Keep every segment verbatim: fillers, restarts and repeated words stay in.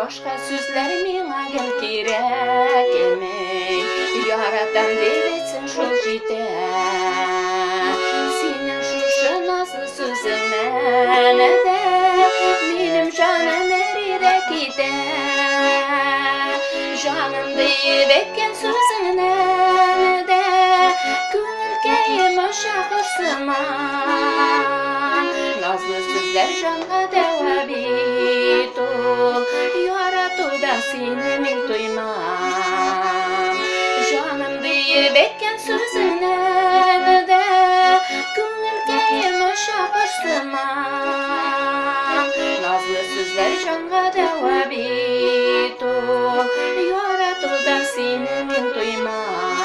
Башка сүзләр миңа гел кирәк эмей, яратам дебетсең шул җитә. Синең шушы назлы сүзеңнән дә минем җаным эриде китә. Җанымды ебеткән сүзеңнән дә күңелкәем ошагыр сыман. Назлы сүзләр җанга дәва бит ул, яратудан сине мин туймам. Җанымды ебеткән сүзеңнән дә күңелкәем ошагыр сыман. Назлы сүзләр җанга дәва бит ул, яратудан сине мин туймам.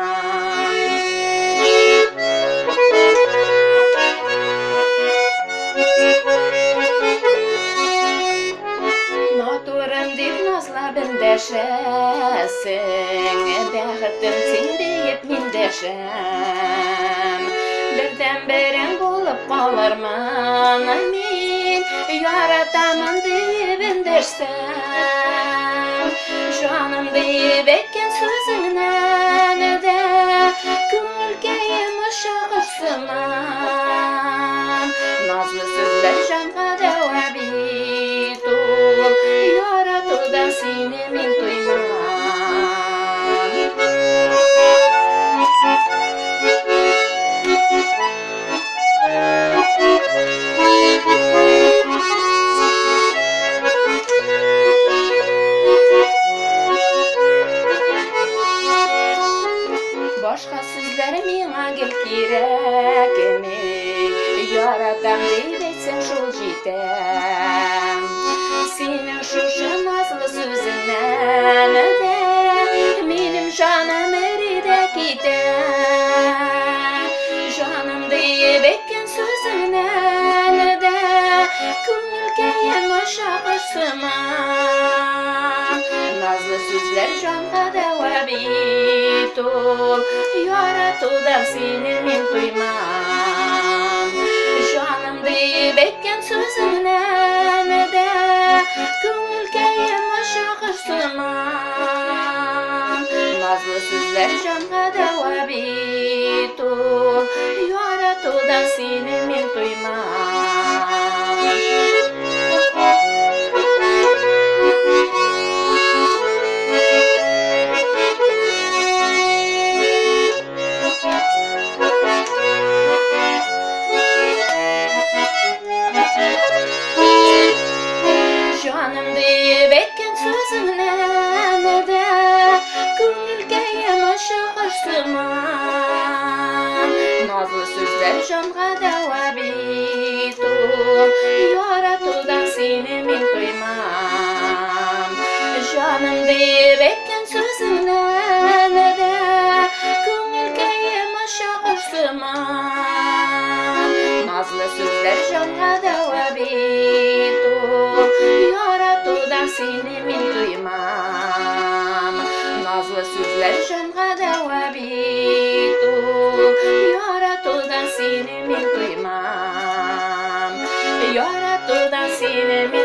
Дәшәсең, бәхетем син диеп мин дәшәм. Бердән берең булып калырмын мин, яратамын диеп эндәшсәм. Җанымды ебеткән сүзеңнән дә күңелкәем ошагыр сыман. Назлы сүзләр җанга дәва бит ул, яратудан сине мин туймам. Башка сүзләр миңа гел кирәк эмей, яратам дибетсең шул җитә. Синең шушы назлы сүзеңнән дә минем җаным эриде китә. Җанымды ебеткән сүзеңнән дә күңелкәем ошагыр сыман. Назлы сүзләр җанга дәва бит ул, яратудан сине мин туймам. Җанымды ебеткән сүзеңнән дә күңелкәем ошагыр сыман. Назлы сүзләр җанга дәва бит ул, яратудан сине мин туймам. Җанымды ебеткән сүзеңнән дә күңелкәем ошагыр сыман. Назлы сүзләр җанга дәва бит ул, яратудан сине мин туймам. Җанымды ебеткән сүзеңнән дә күңелкәем ошагыр сыман. Назлы сүзләр җанга дәва бит ул, яратудан сине мин туймам. Назлы сүзләр җанга дәва бит ул, яратудан сине мин туймам. Яратудан сине мин